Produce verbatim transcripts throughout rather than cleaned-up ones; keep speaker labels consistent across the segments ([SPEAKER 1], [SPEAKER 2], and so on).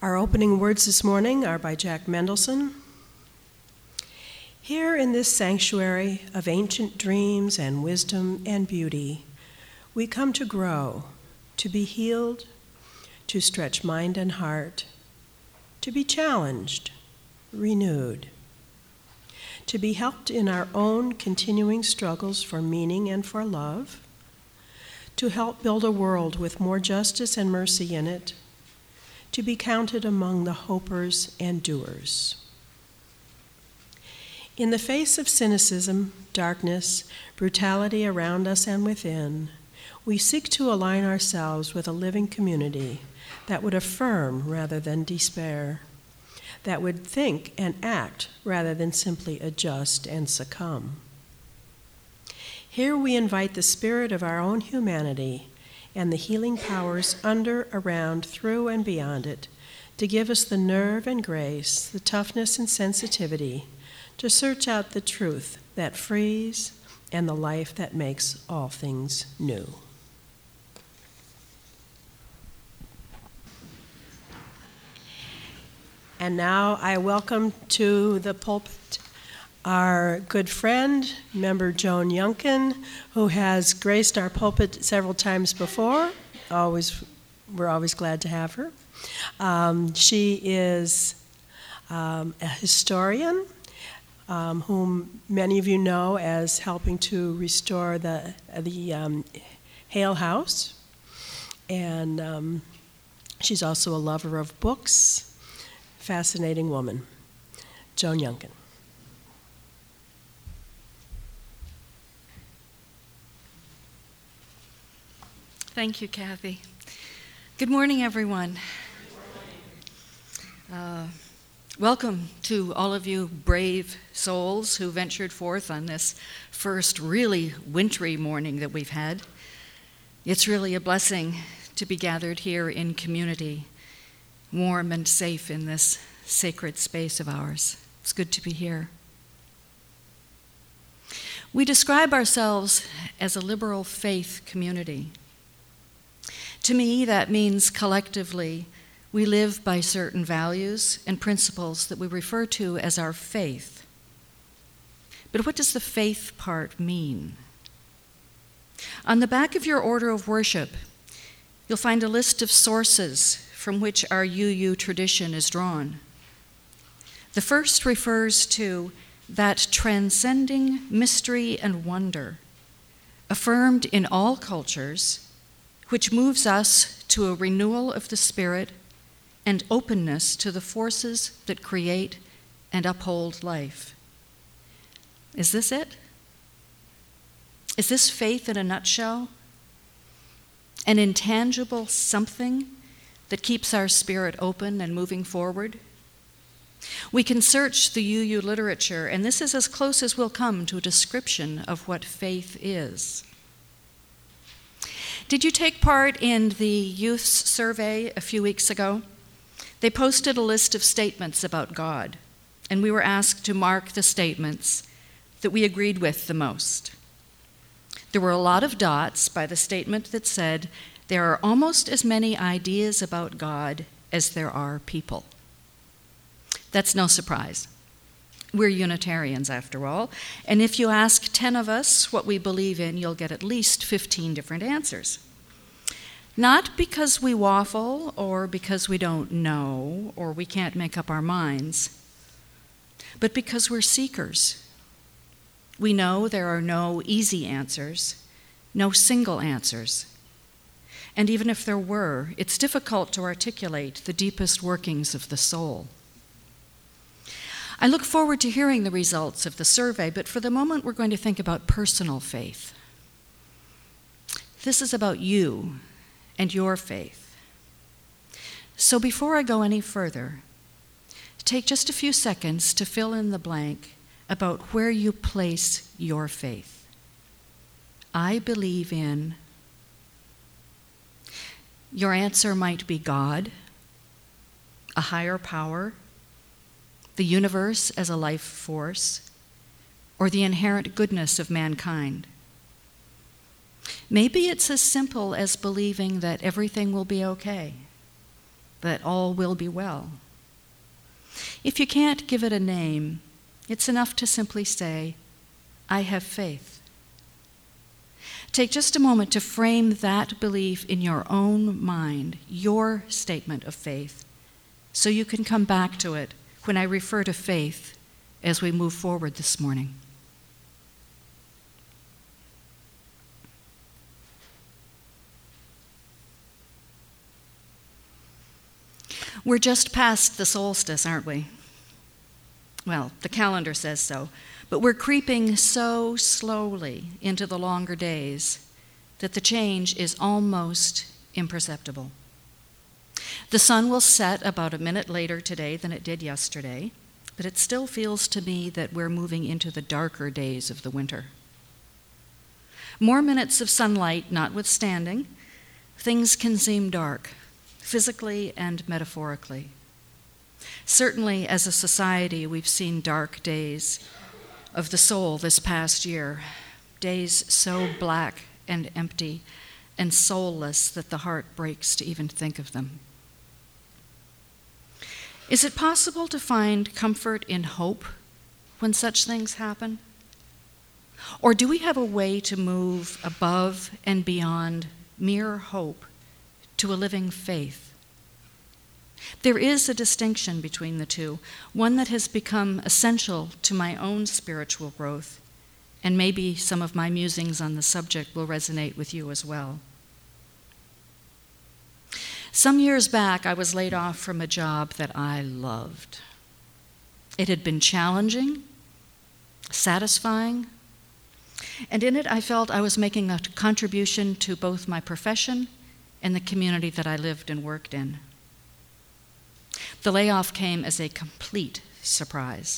[SPEAKER 1] Our opening words this morning are by Jack Mendelson. Here in this sanctuary of ancient dreams and wisdom and beauty, we come to grow, to be healed, to stretch mind and heart, to be challenged, renewed, to be helped in our own continuing struggles for meaning and for love, to help build a world with more justice and mercy in it, to be counted among the hopers and doers. In the face of cynicism, darkness, brutality around us and within, we seek to align ourselves with a living community that would affirm rather than despair, that would think and act rather than simply adjust and succumb. Here we invite the spirit of our own humanity and the healing powers under, around, through, and beyond it to give us the nerve and grace, the toughness and sensitivity to search out the truth that frees and the life that makes all things new. And now I welcome to the pulpit our good friend, member Joan Yunkin, who has graced our pulpit several times before. Always, we're always glad to have her. Um, she is um, a historian, um, whom many of you know as helping to restore the the um, Hale House, and um, she's also a lover of books. Fascinating woman, Joan Yunkin.
[SPEAKER 2] Thank you, Kathy. Good morning, everyone. Uh, welcome to all of you brave souls who ventured forth on this first really wintry morning that we've had. It's really a blessing to be gathered here in community, warm and safe in this sacred space of ours. It's good to be here. We describe ourselves as a liberal faith community. To me, that means collectively we live by certain values and principles that we refer to as our faith. But what does the faith part mean? On the back of your order of worship, you'll find a list of sources from which our U U tradition is drawn. The first refers to that transcending mystery and wonder, affirmed in all cultures, which moves us to a renewal of the spirit and openness to the forces that create and uphold life. Is this it? Is this faith in a nutshell? An intangible something that keeps our spirit open and moving forward? We can search the U U literature, and this is as close as we'll come to a description of what faith is. Did you take part in the youth's survey a few weeks ago? They posted a list of statements about God, and we were asked to mark the statements that we agreed with the most. There were a lot of dots by the statement that said, there are almost as many ideas about God as there are people. That's no surprise. We're Unitarians, after all, and if you ask ten of us what we believe in, you'll get at least fifteen different answers. Not because we waffle, or because we don't know, or we can't make up our minds, but because we're seekers. We know there are no easy answers, no single answers. And even if there were, it's difficult to articulate the deepest workings of the soul. I look forward to hearing the results of the survey, but for the moment we're going to think about personal faith. This is about you and your faith. So before I go any further, take just a few seconds to fill in the blank about where you place your faith. I believe in. Your answer might be God, a higher power, the universe as a life force, or the inherent goodness of mankind. Maybe it's as simple as believing that everything will be okay, that all will be well. If you can't give it a name, it's enough to simply say, I have faith. Take just a moment to frame that belief in your own mind, your statement of faith, so you can come back to it when I refer to faith as we move forward this morning. We're just past the solstice, aren't we? Well, the calendar says so, but we're creeping so slowly into the longer days that the change is almost imperceptible. The sun will set about a minute later today than it did yesterday, but it still feels to me that we're moving into the darker days of the winter. More minutes of sunlight notwithstanding, things can seem dark, physically and metaphorically. Certainly, as a society, we've seen dark days of the soul this past year, days so black and empty and soulless that the heart breaks to even think of them. Is it possible to find comfort in hope when such things happen? Or do we have a way to move above and beyond mere hope to a living faith? There is a distinction between the two, one that has become essential to my own spiritual growth, and maybe some of my musings on the subject will resonate with you as well. Some years back, I was laid off from a job that I loved. It had been challenging, satisfying, and in it I felt I was making a contribution to both my profession and the community that I lived and worked in. The layoff came as a complete surprise.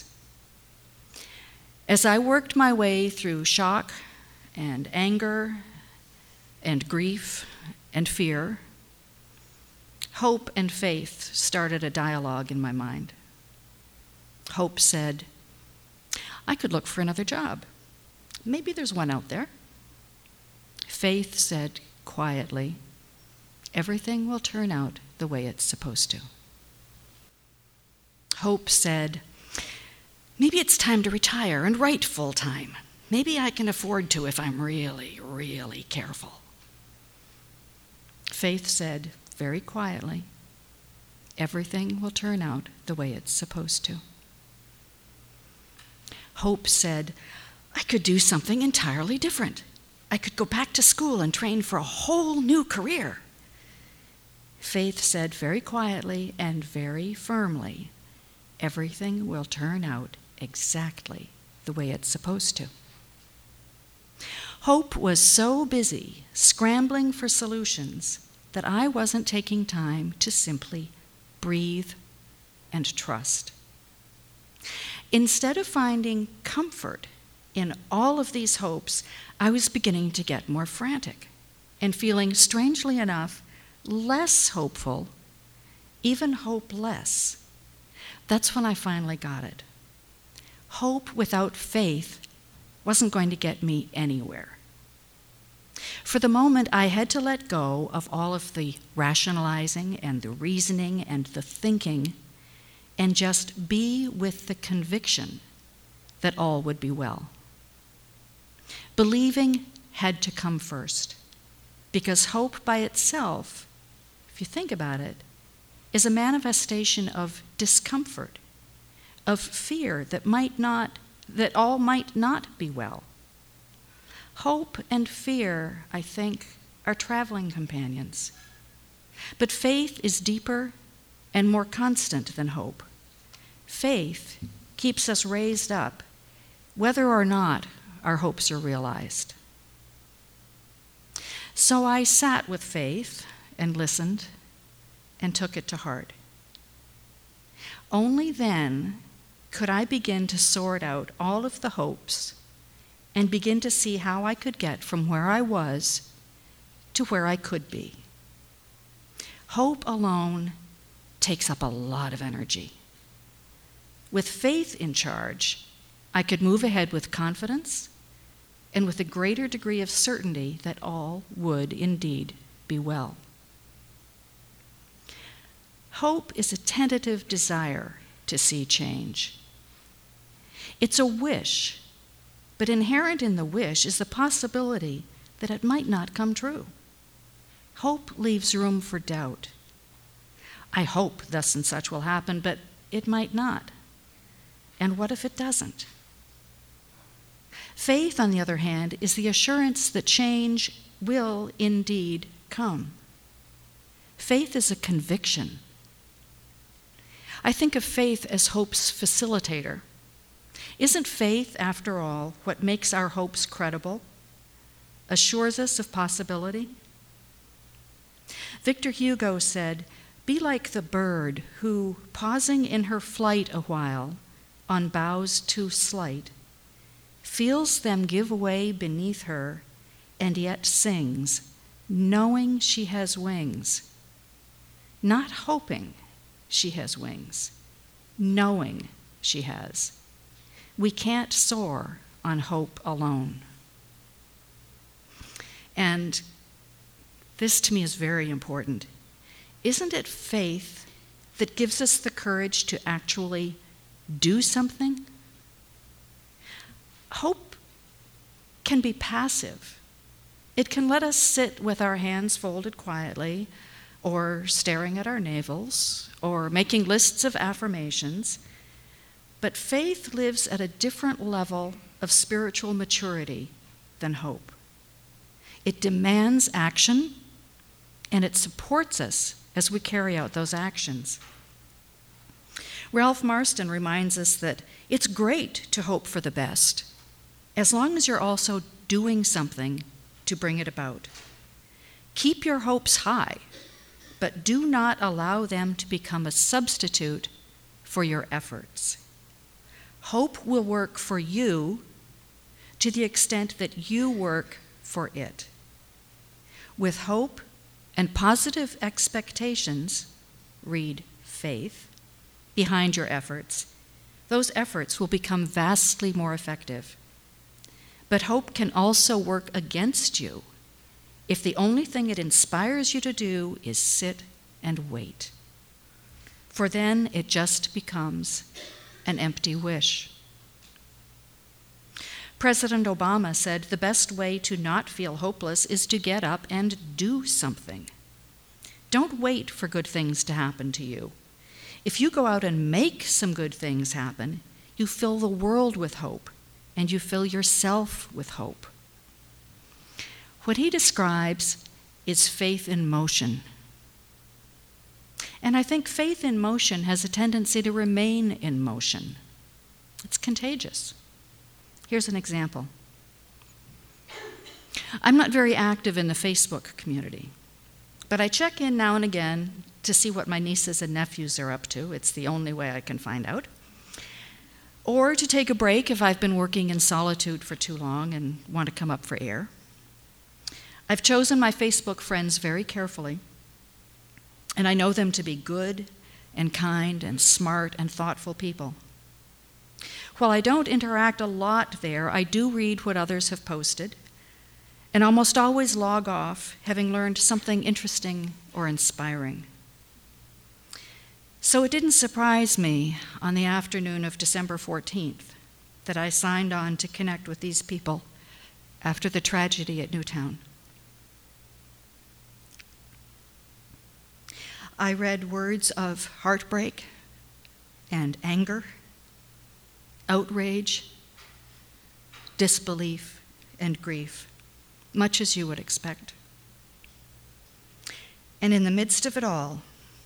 [SPEAKER 2] As I worked my way through shock and anger and grief and fear, hope and faith started a dialogue in my mind. Hope said, I could look for another job. Maybe there's one out there. Faith said quietly, everything will turn out the way it's supposed to. Hope said, maybe it's time to retire and write full-time. Maybe I can afford to if I'm really, really careful. Faith said very quietly, everything will turn out the way it's supposed to. Hope said, I could do something entirely different. I could go back to school and train for a whole new career. Faith said very quietly and very firmly, everything will turn out exactly the way it's supposed to. Hope was so busy scrambling for solutions that I wasn't taking time to simply breathe and trust. Instead of finding comfort in all of these hopes, I was beginning to get more frantic and feeling, strangely enough, less hopeful, even hopeless. That's when I finally got it. Hope without faith wasn't going to get me anywhere. For the moment, I had to let go of all of the rationalizing and the reasoning and the thinking and just be with the conviction that all would be well. Believing had to come first, because hope by itself, if you think about it, is a manifestation of discomfort, of fear that might not, that all might not be well. Hope and fear, I think, are traveling companions. But faith is deeper and more constant than hope. Faith keeps us raised up, whether or not our hopes are realized. So I sat with faith and listened and took it to heart. Only then could I begin to sort out all of the hopes and begin to see how I could get from where I was to where I could be. Hope alone takes up a lot of energy. With faith in charge, I could move ahead with confidence and with a greater degree of certainty that all would indeed be well. Hope is a tentative desire to see change. It's a wish, but inherent in the wish is the possibility that it might not come true. Hope leaves room for doubt. I hope thus and such will happen, but it might not. And what if it doesn't? Faith, on the other hand, is the assurance that change will indeed come. Faith is a conviction. I think of faith as hope's facilitator. Isn't faith, after all, what makes our hopes credible, assures us of possibility? Victor Hugo said, "Be like the bird who, pausing in her flight a while on boughs too slight, feels them give way beneath her and yet sings, knowing she has wings, not hoping she has wings, knowing she has. We can't soar on hope alone." And this to me is very important. Isn't it faith that gives us the courage to actually do something? Hope can be passive. It can let us sit with our hands folded quietly, or staring at our navels, or making lists of affirmations. But faith lives at a different level of spiritual maturity than hope. It demands action, and it supports us as we carry out those actions. Ralph Marston reminds us that it's great to hope for the best, as long as you're also doing something to bring it about. Keep your hopes high, but do not allow them to become a substitute for your efforts. Hope will work for you to the extent that you work for it. With hope and positive expectations, read faith, behind your efforts, those efforts will become vastly more effective. But hope can also work against you if the only thing it inspires you to do is sit and wait. For then it just becomes an empty wish. President Obama said the best way to not feel hopeless is to get up and do something. Don't wait for good things to happen to you. If you go out and make some good things happen, you fill the world with hope, and you fill yourself with hope. What he describes is faith in motion. And I think faith in motion has a tendency to remain in motion. It's contagious. Here's an example. I'm not very active in the Facebook community, but I check in now and again to see what my nieces and nephews are up to. It's the only way I can find out. Or to take a break if I've been working in solitude for too long and want to come up for air. I've chosen my Facebook friends very carefully, and I know them to be good and kind and smart and thoughtful people. While I don't interact a lot there, I do read what others have posted, and almost always log off, having learned something interesting or inspiring. So it didn't surprise me on the afternoon of December fourteenth that I signed on to connect with these people after the tragedy at Newtown. I read words of heartbreak and anger, outrage, disbelief, and grief, much as you would expect. And in the midst of it all,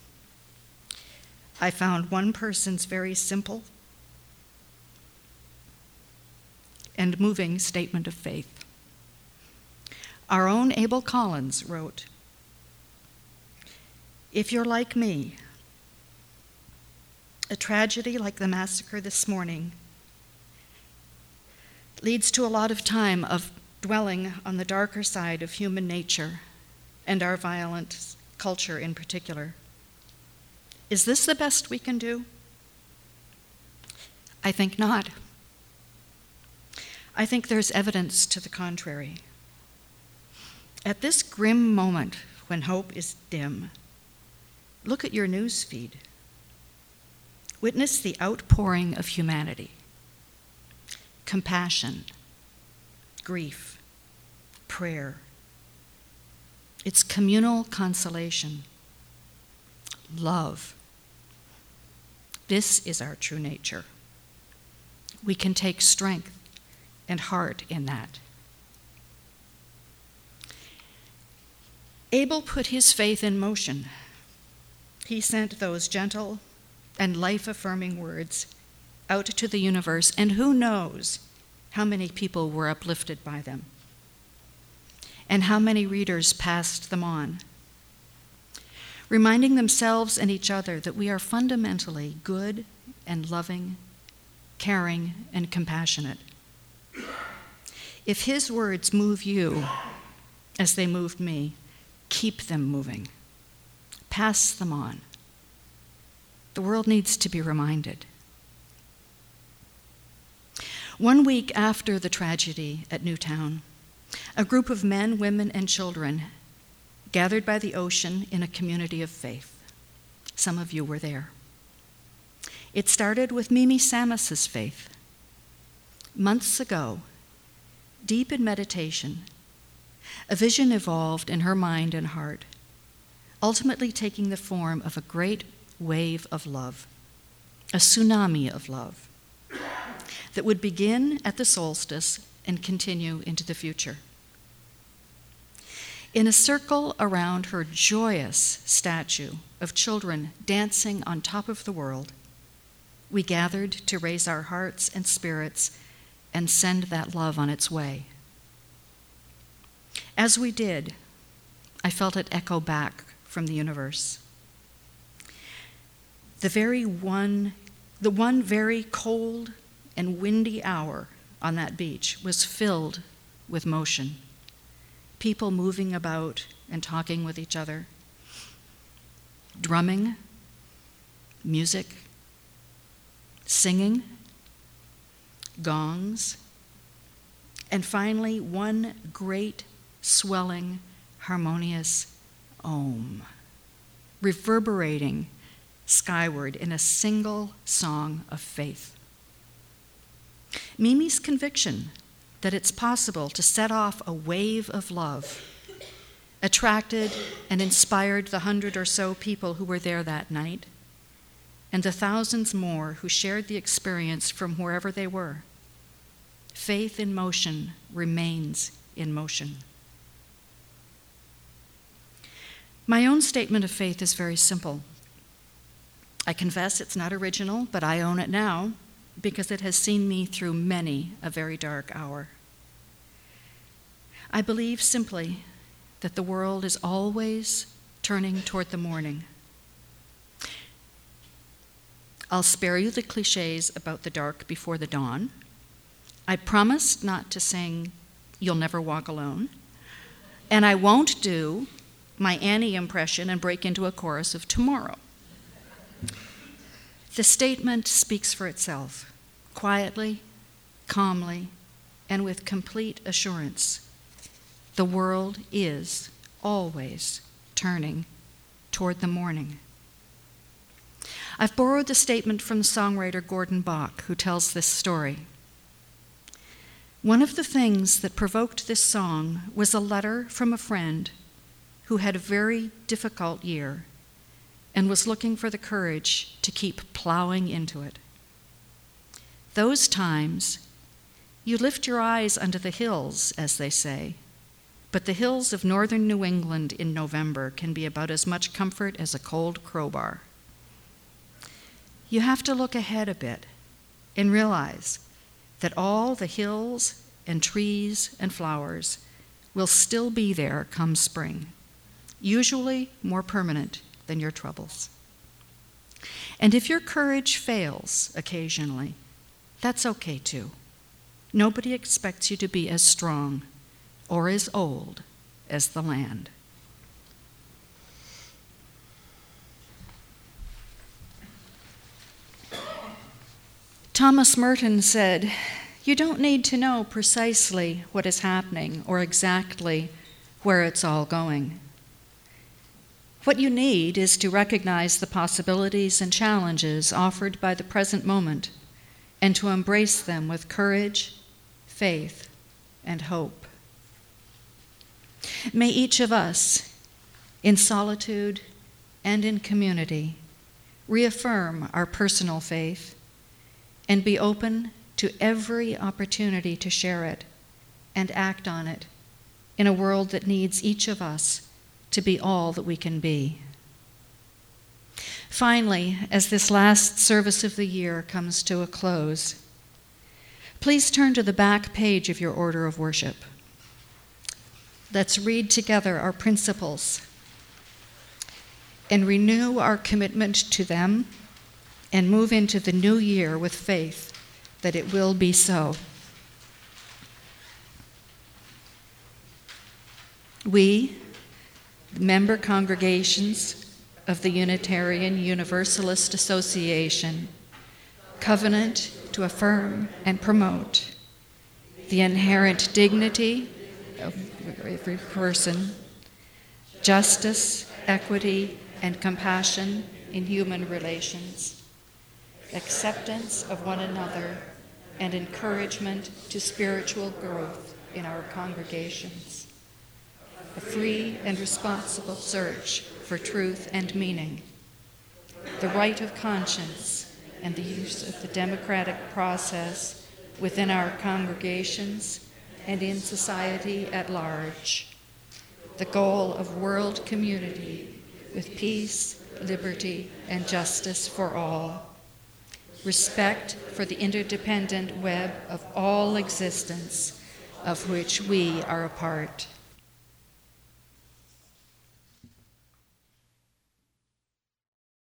[SPEAKER 2] I found one person's very simple and moving statement of faith. Our own Abel Collins wrote, "If you're like me, a tragedy like the massacre this morning leads to a lot of time of dwelling on the darker side of human nature and our violent culture in particular. Is this the best we can do? I think not. I think there's evidence to the contrary. At this grim moment when hope is dim, Look at your news feed. Witness the outpouring of humanity, compassion, grief, prayer. It's communal consolation, love. This is our true nature. We can take strength and heart in that. Abel put his faith in motion. He sent those gentle and life-affirming words out to the universe, and who knows how many people were uplifted by them, and how many readers passed them on, reminding themselves and each other that we are fundamentally good and loving, caring and compassionate. If his words move you as they moved me, keep them moving. Pass them on. The world needs to be reminded. One week after the tragedy at Newtown, a group of men, women, and children gathered by the ocean in a community of faith. Some of you were there. It started with Mimi Samus's faith. Months ago, deep in meditation, a vision evolved in her mind and heart, ultimately taking the form of a great wave of love, a tsunami of love, that would begin at the solstice and continue into the future. In a circle around her joyous statue of children dancing on top of the world, we gathered to raise our hearts and spirits and send that love on its way. As we did, I felt it echo back from the universe. The very one, the one very cold and windy hour on that beach was filled with motion. People moving about and talking with each other, drumming, music, singing, gongs, and finally one great, swelling, harmonious Om, reverberating skyward in a single song of faith. Mimi's conviction that it's possible to set off a wave of love attracted and inspired the hundred or so people who were there that night, and the thousands more who shared the experience from wherever they were. Faith in motion remains in motion. My own statement of faith is very simple. I confess it's not original, but I own it now because it has seen me through many a very dark hour. I believe simply that the world is always turning toward the morning. I'll spare you the cliches about the dark before the dawn. I promised not to sing You'll Never Walk Alone, and I won't do my Annie impression and break into a chorus of Tomorrow. The statement speaks for itself, quietly, calmly, and with complete assurance. The world is always turning toward the morning. I've borrowed the statement from the songwriter Gordon Bach, who tells this story. One of the things that provoked this song was a letter from a friend who had a very difficult year and was looking for the courage to keep plowing into it. Those times, you lift your eyes unto the hills, as they say, but the hills of northern New England in November can be about as much comfort as a cold crowbar. You have to look ahead a bit and realize that all the hills and trees and flowers will still be there come spring, usually more permanent than your troubles. And if your courage fails occasionally, that's okay too. Nobody expects you to be as strong or as old as the land. Thomas Merton said, "You don't need to know precisely what is happening or exactly where it's all going. What you need is to recognize the possibilities and challenges offered by the present moment and to embrace them with courage, faith, and hope. May each of us, in solitude and in community, reaffirm our personal faith and be open to every opportunity to share it and act on it in a world that needs each of us to be all that we can be. Finally, as this last service of the year comes to a close, please turn to the back page of your order of worship. Let's read together our principles and renew our commitment to them and move into the new year with faith that it will be so. We, the member congregations of the Unitarian Universalist Association, covenant to affirm and promote the inherent dignity of every person, justice, equity, and compassion in human relations, acceptance of one another, and encouragement to spiritual growth in our congregations, a free and responsible search for truth and meaning, the right of conscience and the use of the democratic process within our congregations and in society at large, the goal of world community with peace, liberty, and justice for all, respect for the interdependent web of all existence of which we are a part.